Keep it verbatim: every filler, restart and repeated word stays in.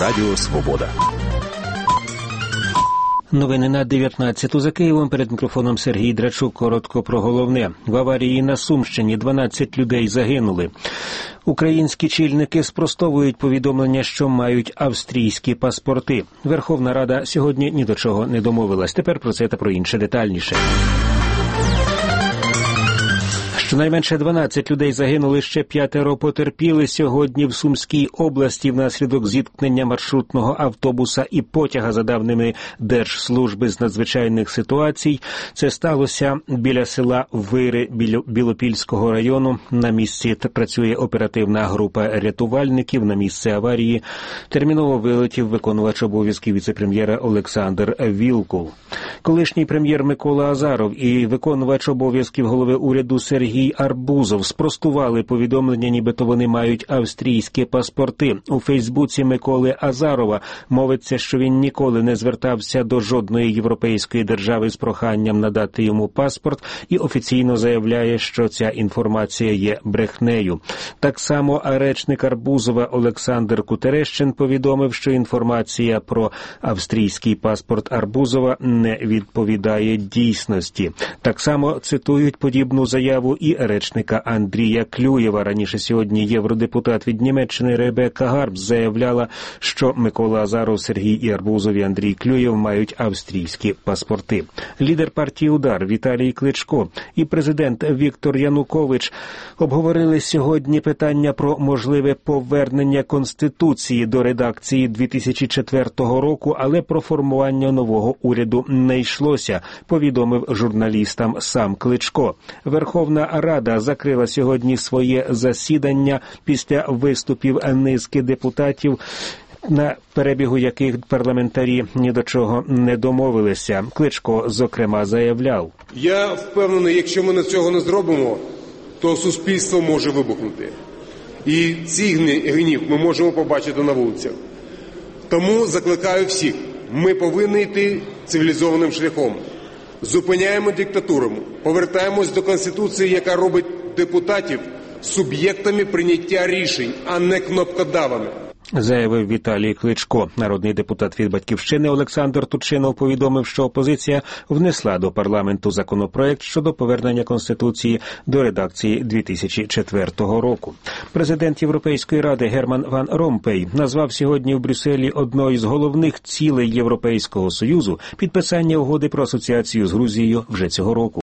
Радіо Свобода. Новини на дев'ятнадцяту за Києвом. Перед мікрофоном Сергій Драчук. Коротко про головне. В аварії на Сумщині дванадцять людей загинули. Українські чільники спростовують повідомлення, що мають австрійські паспорти. Верховна Рада сьогодні ні до чого не домовилась. Тепер про це та про інше детальніше. Щонайменше дванадцять людей загинули, ще п'ятеро потерпіли сьогодні в Сумській області внаслідок зіткнення маршрутного автобуса і потяга, за даними Держслужби з надзвичайних ситуацій. Це сталося біля села Вири Білопільського району. На місці працює оперативна група рятувальників. На місце аварії терміново вилетів виконувач обов'язків віце-прем'єра Олександр Вілкул. Колишній прем'єр Микола Азаров і виконувач обов'язків голови уряду Сергій Арбузов спростували повідомлення, нібито вони мають австрійські паспорти. У Фейсбуці Миколи Азарова мовиться, що він ніколи не звертався до жодної європейської держави з проханням надати йому паспорт і офіційно заявляє, що ця інформація є брехнею. Так само речник Арбузова Олександр Кутерещин повідомив, що інформація про австрійський паспорт Арбузова не відповідає дійсності. Так само цитують подібну заяву і речника Андрія Клюєва. Раніше сьогодні євродепутат від Німеччини Ребекка Гарбс заявляла, що Микола Азаров, Сергій і Арбузов і Андрій Клюєв мають австрійські паспорти. Лідер партії «Удар» Віталій Кличко і президент Віктор Янукович обговорили сьогодні питання про можливе повернення Конституції до редакції дві тисячі четвертого року, але про формування нового уряду не йшлося, повідомив журналістам сам Кличко. Верховна Рада закрила сьогодні своє засідання після виступів низки депутатів, на перебігу яких парламентарі ні до чого не домовилися. Кличко, зокрема, заявляв: «Я впевнений, якщо ми цього не зробимо, то суспільство може вибухнути. І цей гнів ми можемо побачити на вулицях. Тому закликаю всіх, ми повинні йти цивілізованим шляхом. Зупиняємо диктатуру, повертаємось до Конституції, яка робить депутатів суб'єктами прийняття рішень, а не кнопкодавами», заявив Віталій Кличко. Народний депутат від «Батьківщини» Олександр Турчинов повідомив, що опозиція внесла до парламенту законопроект щодо повернення Конституції до редакції дві тисячі четвертого року. Президент Європейської ради Герман Ван Ромпей назвав сьогодні в Брюсселі одною з головних цілей Європейського Союзу підписання угоди про асоціацію з Грузією вже цього року.